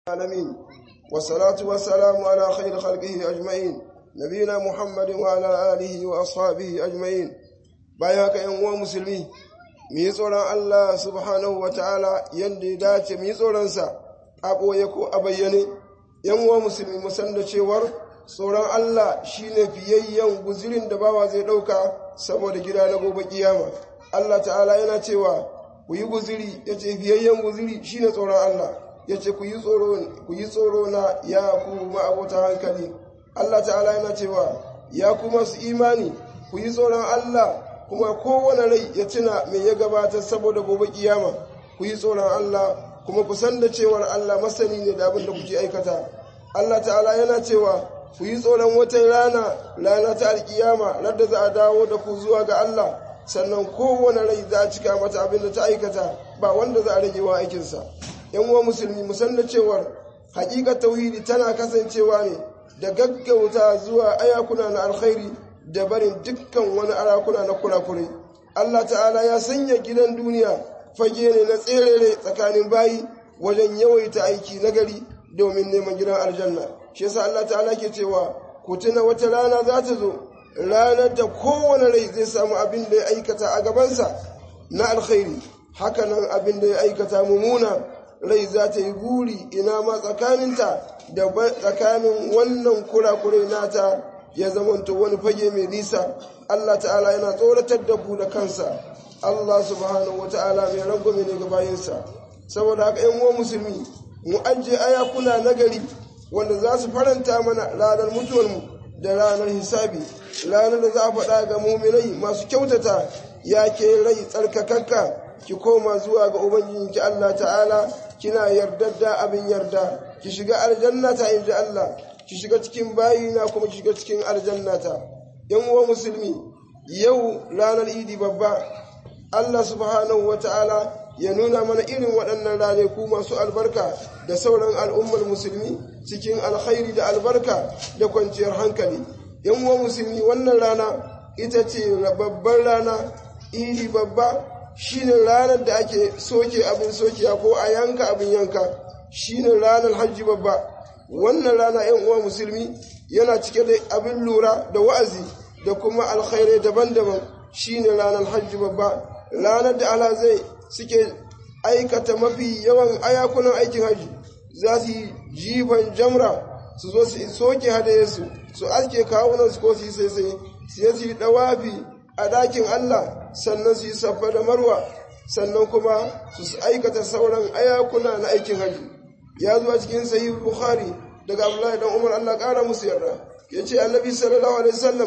العالمين والصلاة والسلام على خير خلقه أجمعين نبينا محمد وعلى آله وأصحابه أجمعين بايعك يا مسلمين ميزورا الله سبحانه وتعالى يندي داتي ميزورا سا أبو يكو أبيني يا مسلمين مسند cewar tsoron Allah shine fiyayyen guzirin da bawa zai dauka saboda gida na gobe kiyama Allah ta'ala yana cewa ku yi guziri yace fiyayyen guziri shine tsoron Allah yace ku yi tsoro na ya ku ma'abota hankali Allah ta'ala yana cewa ya ku masu imani ku yi tsoron Allah kuma kowane rai ya tuna me ya gabatar saboda gobe kiyama ku yi tsoron Allah kuma ku san da cewar Allah masani ne da abin da kuke aikata Allah ta'ala yana cewa ku yi tsoron wata rana ta alkiyama ladda za a dawo da ku zuwa ga Allah sannan kowane rai za a cika mata abin da ta aikata ba wanda za a rage wa aikinsa yan uwa musulmi musan da cewar haƙiƙar tauhidi tana kasancewa ne da gaggauta zuwa ayakuna na alkhairi da barin dukkan wani arakuna na kurakurai Allah ta'ala ya sanya gidan duniya fage ne na tserere tsakanin bayi wajen yawaita aiki nagari domin neman gidan aljanna shi yasa Allah ta'ala ke cewa ku tuna wata rana za ta zo ranar da kowane rai zai samu abin da ya aikata a gabansa na alkhairi hakanan abin da ya aikata mummuna rai za ta yi guri ina ma tsakaninta da tsakanin wannan kurakurai nata ya zamanto wani fage mai nisa Allah ta'ala yana tsoratar da ku da kansa Allah subhanahu wa ta'ala mai rangwame ne ga bayinsa saboda haka yan uwan musulmi mu ajiye ayakuna nagari wanda za su faranta mana ranar mutuwarmu da ranar hisabi ranar da za a faɗa ga muminai masu kyautata ya ke rai tsarkakakka ki koma zuwa ga ubangijinki Allah ta'ala kina yardadda abin yarda ki shiga aljannata inji Allah ki shiga cikin bayina kuma ki shiga cikin aljannata yan uwa musulmi yau ranar idi babba Allah subhanahu wata'ala ya nuna mana irin waɗannan ranaku masu albarka da sauran al'ummar musulmi cikin alkhairi da albarka da kwanciyar hankali yan uwa musulmi wannan rana ita ce babbar rana idi babba shine ranar da ake soke abin sokiya ko a yanka abin yanka shine ranar hajji babba wannan rana yan uwa musulmi yana cike da abin lura da wa'azi da kuma alkhairai daban-daban shine ranar hajji babba ranar da alhazai suke aikata mafi yawan ayakunan aikin haji za su yi jifan jamra su zo su soke hadayensu su aske kawunan su ko su yi sai su yi dawafi a dakin Allah sannan su yi safa da marwa sannan kuma su aikata sauran ayakuna na aikin haji ya zuwa cikin sahih bukhari daga Abdullahi dan Umar Allah kara musu yarda yace annabi sallallahu alaihi wasallam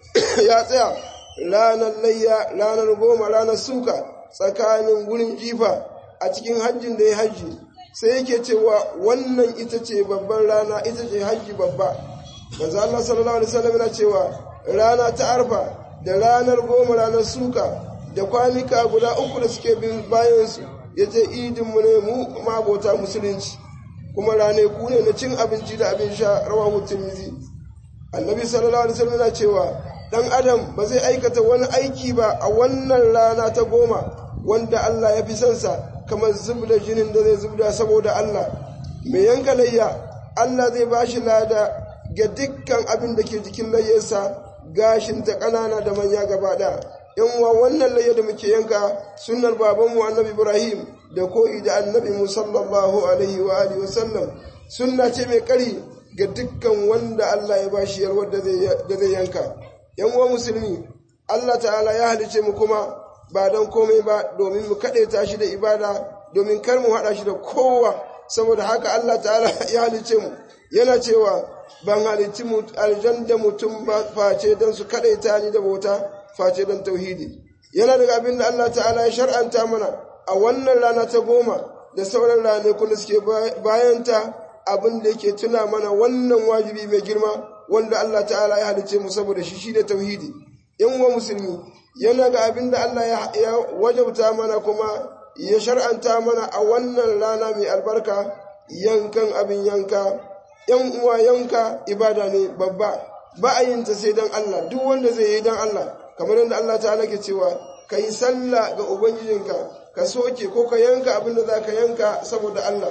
ya tsaya ranar layya ranar goma ranar suka tsakanin wurin jifa a cikin hajjin da ya hajji sai yake cewa wannan ita ce babban rana ita ce hajji babba manzo Allah sallallahu alaihi wasallam yana cewa rana ta arfa da ranar goma ranar suka da kwanika guda uku da suke bin bayan su yace idin mu ne mu mabota musulunci kuma ranaku ne na cin abinci da abin sha rawahu tirmidhi annabi sallallahu alaihi wasallam yana cewa dan adam ba zai aikata wani aiki ba a wannan rana ta goma wanda Allah ya fi son sa kamar zubda jinin da zai zubda saboda Allah mai yanka layya Allah zai bashi lada ga dukkan abin da ke jikin layyarsa gashin ta ƙanana da manya gaba ɗaya yan uwa wannan layya da muke yanka sunnar babanmu annabi Ibrahim da koyi da annabi mu sallallahu alaihi wa alihi wasallam sunna ce mai ƙari ga dukkan wanda Allah ya bashi yarwar da zai yanka yan uwa musulmi Allah ta'ala ya halice mu kuma ba don komai ba domin mu kaɗaita shi da ibada domin kar mu haɗa shi da kowa saboda haka Allah ta'ala ya halice mu yana cewa ban halicci aljan da mutum ba face don su kaɗaita ni da bauta face don tauhidi yana daga abin da Allah ta'ala ya shar'anta mana a wannan rana ta goma da sauran ranakun da suke bayanta abin da yake tuna mana wannan wajibi mai girma wanda Allah ta'ala ya halice mu saboda shi da tauhidi yan uwa musulmi yana ga abin da Allah ya wajabta mana kuma ya shar'anta mana a wannan rana mai albarka yankan abin yanka yan uwa yanka ibada ne babba ba a yin ta sai dan Allah duk wanda zai yi dan Allah kamar yadda Allah ta'ala ke cewa ka yi sallah ga ubangijinka ka soke ko ka yanka abin da za ka yanka saboda Allah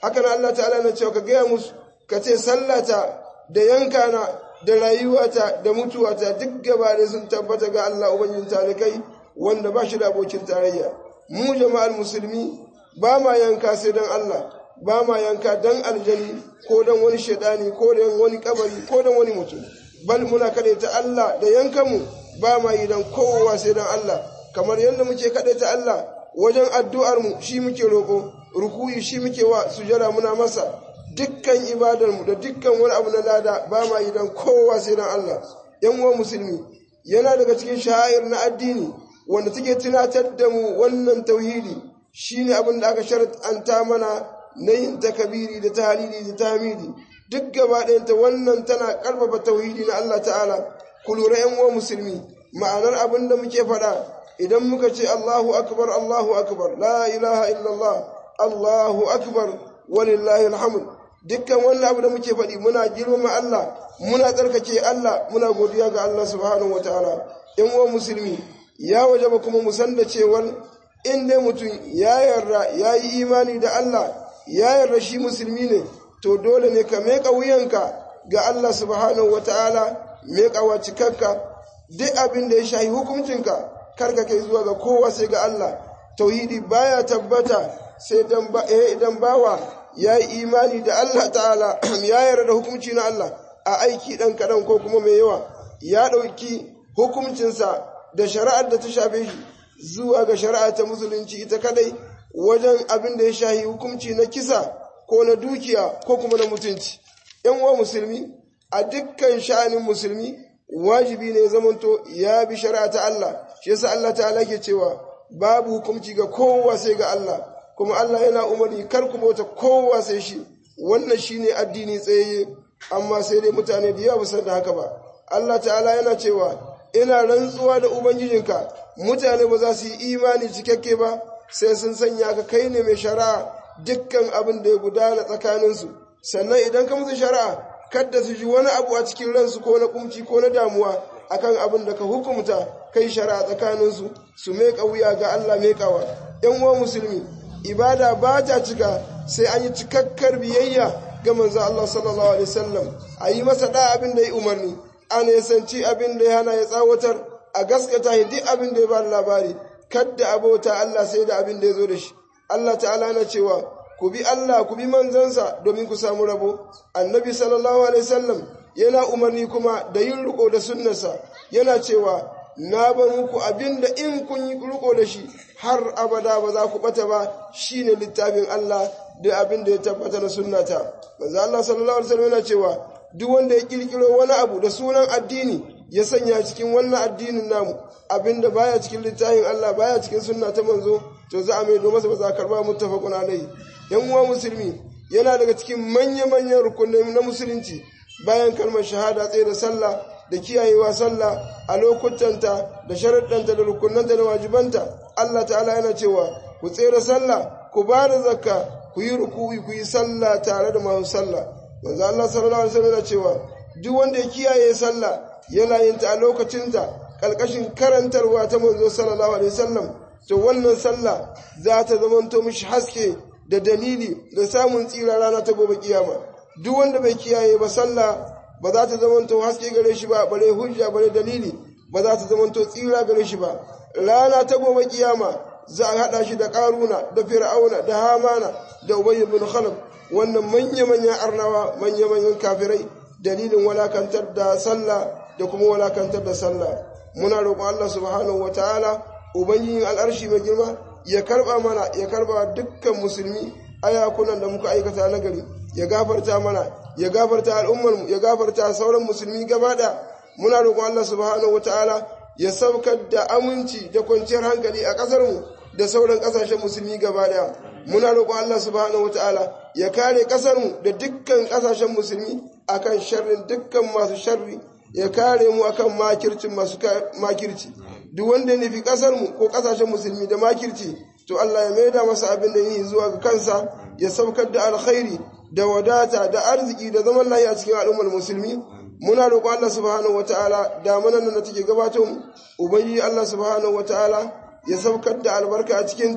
hakan Allah ta'ala na cewa ka gaya musu ka ce sallata da yankana da rayuwata da mutuwata duk gaba ne sun tabbata ga Allah ubangijin talikai wanda ba shi da abokin tarayya. Mu jama'ar musulmi ba ma yanka sai don Allah, ba ma yanka don aljani ko don wani shaidani ko don wani kabari ko don wani mutum, bal muna ta Allah da yankanmu ba ma yi don kowa sai don Allah, kamar yadda muke ta Allah wajen addu'armu shi muke roƙo, rukuyi shi muke wa sujada muna masa, dukkan ibadarmu da dukkan wani abu na lada ba ma yi don kowa sai don Allah. ‘Yan uwan musulmi, yana daga cikin sha'air na addini wanda take tunatar da mu wannan tauhidi shine abin da aka shar'anta mana na yin takabiri da tahlili da tahmidi, duk gaba ɗayanta wannan tana ƙarfafa tauhidi na Allah ta'ala. Ku lura ‘yan uwan musulmi, ma'anar abin da muke faɗa idan muka ce Allahu akbar, la ilaha illallah, Allahu akbar, walillahi alhamd. Dukkan wannan abu da muke faɗi muna girmama Allah, muna tsarkake Allah, muna godiya ga Allah subhanahu wataala. ‘Yan uwan musulmi, ya wajaba kuma mu san da cewar in dai mutum ya yarda ya yi imani da Allah, ya yarda shi musulmi ne, to dole ne ka meƙa wuyanka ga Allah subhanahu wataala, meƙawa cikakka. Duk abin da ya shahi hukuncinka karka kai zuwa ga kowa sai ga Allah. Tauhidi baya tabbata sai idan bawa ya yi imani da Allah ta'ala, ya yarda da hukunci na Allah a aiki ɗan kaɗan ko kuma mai yawa, ya ɗauki hukuncinsa da shari'ar da ta shafe shi zuwa ga shari'a ta musulunci ita kadai wajen abin da ya shahi hukunci na kisa ko na dukiya ko kuma na mutunci. ‘Yan uwa musulmi, a dukkan sha'anin musulmi wajibi ne zamanto ya bi shari'a ta Allah. Shi yasa Allah ta'ala ke cewa babu hukunci ga kowa sai ga Allah, kuma Allah yana umarni kar ku bauta kowa sai shi. Wannan shine addini tsayayye, amma sai dai mutane da yawa ba san da haka ba. Allah ta'ala yana cewa ina rantsuwa da ubangijinka mutane ba za su yi imani cikakke ba sai sun sanya ka kai ne mai shari'a dukkan abin da ya gudana tsakaninsu, sannan idan ka musu shari'a kadda su ji wani abu a cikin ransu ko na kumci ko na damuwa akan abin da ka hukumta kai shari'a tsakaninsu, su meƙa wuya ga Allah meƙawa. ‘Yan uwan musulmi, ibada ba ta cika sai an yi cikakkar biyayya ga manzo Allah sallallahu alaihi wasallam, a yi masa da abin da ya umarni, a nesanci abin da ya hana ya tsawatar, a gaskata ya duk abin da ya ba labari, kadda abota Allah sai da abin da ya zo da shi. Allah ta'ala na cewa ku bi Allah ku bi manzansa domin ku samu rabo. Annabi sallallahu alaihi wasallam yana umarni kuma da yin riko da sunnarsa, yana cewa na bar muku abin da in kun yi riko da shi har abada ba za ku bata ba, shine littafin Allah da abin da ya tabbata na sunnata. Manzo Allah sallallahu alaihi wasallam yana cewa duk wanda ya kirkiro wani abu da sunan addini ya sanya cikin wannan addinin namu abinda baya cikin littafin Allah baya cikin sunna ta manzo, to za a maido masa ba za a karba, muttafaqun alaihi. ‘Yan uwa musulmi, yana daga cikin manya-manyan rukunai na musulunci bayan kalmar shahada tsaye da sallah da kiyayewa sallah a lokutanta da sharaɗanta da rukunanta da wajibanta. Allah ta'ala yana cewa ku tsere sallah, ku ba da zakka, ku yi ruku'i, ku yi sallah tare da masu sallah. Manzo Allah sallallahu alaihi wasallam yana cewa duk wanda ya kiyaye sallah yana yin ta a lokacinta kalkashin karantarwa ta manzo sallallahu alaihi wasallam, to wannan sallah za ta zamanto mishi haske da dalili da samun tsira rana ta gobe kiyama. Duk wanda bai kiyaye ba sallah ba za ta zamanto haske gare shi ba, bare hujja bare dalili, ba za ta zamanto tsira gare shi ba. Rana ta gobe kiyama za a hada shi da Karuna da Fir'auna da Hamana da Ubay ibn Khalaf, wannan manya-manyan arnawa, manya-manyan kafirai, dalilin walakantar da sallah da kuma walakantar da sallah. Muna roƙon Allah subhanahu wataala ubangijin al'arshi mai girma ya karba mana, ya karba dukkan musulmi ayakunan da muka aikata na gari, ya gafarta mana, ya gafarta al'ummarmu, ya gafarta sauran musulmi gaba da. Muna roƙon Allah subhanahu wataala ya saukar da aminci da kwanciyar hankali a ƙasarmu da sauran ƙasashen musulmi gaba daya. Muna roƙon Allah subhanahu wataala ya kare ƙasarmu da dukkan ƙasashen musulmi akan sharrin dukkan masu sharri, ya kare mu akan makircin masu makirci. Duk wanda ya nufi ƙasarmu ko ƙasashen musulmi da makirci, to Allah ya maida masa abin da yi zuwa ga kansa, ya saukar da alkhairi da wadata da arziki da zaman lafiya a cikin al'ummar musulmi. Muna roƙon Allah subhanahu wataala damanan nan da take gabato mu, ubangiji Allah subhanahu wataala ya saukar da albarka a cikinta,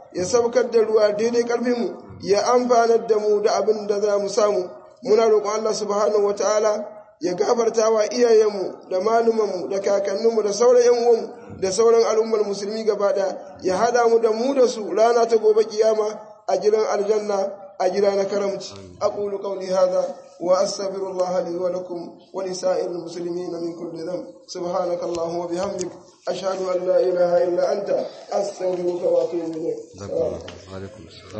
ya saukar da ruwa daidai ƙarfinmu ya amfanar da mu da abin da za mu samu. Muna roƙon Allah subhanahu wataala ya gafarta wa iyayenmu da malumanmu da kakanninmu da sauran yan uwanmu da sauran al'ummar musulmi gaba ɗaya, ya haɗa mu da su rana ta gobe kiyama a gidan aljanna a gida na karamci. aqulu qawli hadha wa astaghfirullah li wa lakum wa li sa'iril muslimin min kulli dhanb. subhanaka allahumma wa bihamdik ashhadu an la ilaha illa anta astaghfiruka wa atubu ilayk.